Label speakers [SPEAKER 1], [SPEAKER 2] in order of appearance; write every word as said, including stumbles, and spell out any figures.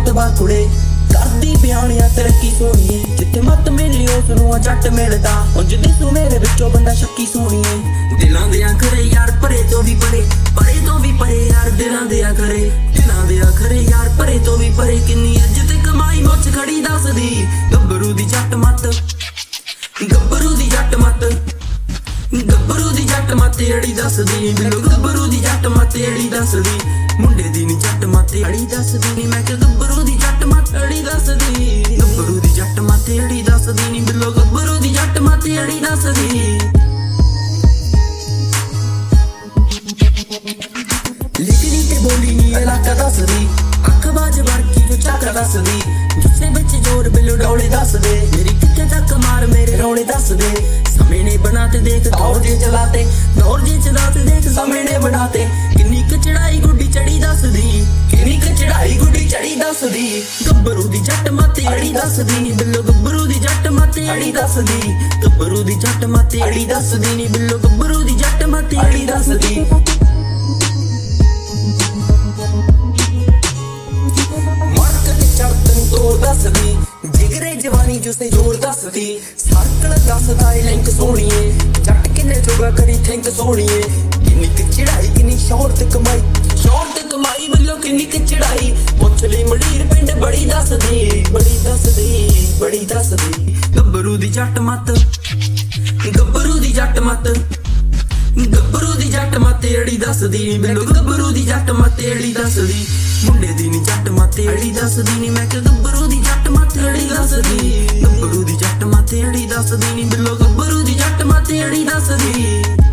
[SPEAKER 1] मोतबा कुड़े करदी बियानिया तरक्की सोहणीए जिथे मत मिली उसनूं जट मिलदा उंज दिसू मेरे विचों बंदा शक्की सोहणीए दिलां दे आखरे यार परे तो भी परे परे तो भी परे यार दिलां दे आखरे दिलां दे आखरे यार परे तो भी परे किन्नी अज ते कमाई मुੱਛ खड़ी दसदी गब्बरू दी जट मत गब्बरू दी जट मत गब्बरू दी जट मत अड़ी दसदी बिल्लो गब्बरू दी जट मत अड़ी दसदी मुंडे दी नी जट मत अड़ी दसदी नी मैं कि गब्बरू दी जट मत अड़ी दसदी गब्बरू दी जट मत अड़ी दसदी नी बिल्लो गब्बरू दी जट मत अड़ी दसदी लिखनी ते बोली नी इलाका दसदी अख बाज बरकी जो चक दसदी जिसे बिच जोर बिल्लो डौले दसदे मेरी किथे तक मार मेरे रौले दसदे समय ने बनाते देख दौर जे चलाते दौर जे चलाते देख समय ने बनाते किन्नी क चढ़ाई गुड्डी चढ़ी दसदी किन्नी क चढ़ाई गुड्डी चढ़ी दसदी गब्बरू दी जट मत अड़ी दसदी बिल्लो गब्बरू दी जट मत अड़ी दसदी गब्बरू दी जट मत अड़ी दसदी नी बिल्लो गब्बरू दी जट मत अड़ी दसदी दसदी जिगरे जवानी जो से जोर दसदी सर्कल दसदा लिंक सोहणीए जट किन्ने जोगा करी थिंक सोहणीए किन्नी क चढ़ाई किन्नी शौहरत कमाई शौहरत कमाई बल्लो किन्नी क चढ़ाई पुछली मंडीर पिंड बड़ी दसदी बड़ी दसदी बड़ी दसदी गब्बरू दी जट मत गब्बरू दी जट मत गब्बरू दी जट मत अड़ी दसदी बिल्लो गब्बरू दी जट मत अड़ी दसदी मुंडे दी नी जट मत अड़ी दसदी नी मैं कि गब्बरू दी जट मत अड़ी दसदी गब्बरू दी जट मत अड़ी दसदी नी बिल्लो गब्बरू दी जट मत अड़ी दसदी।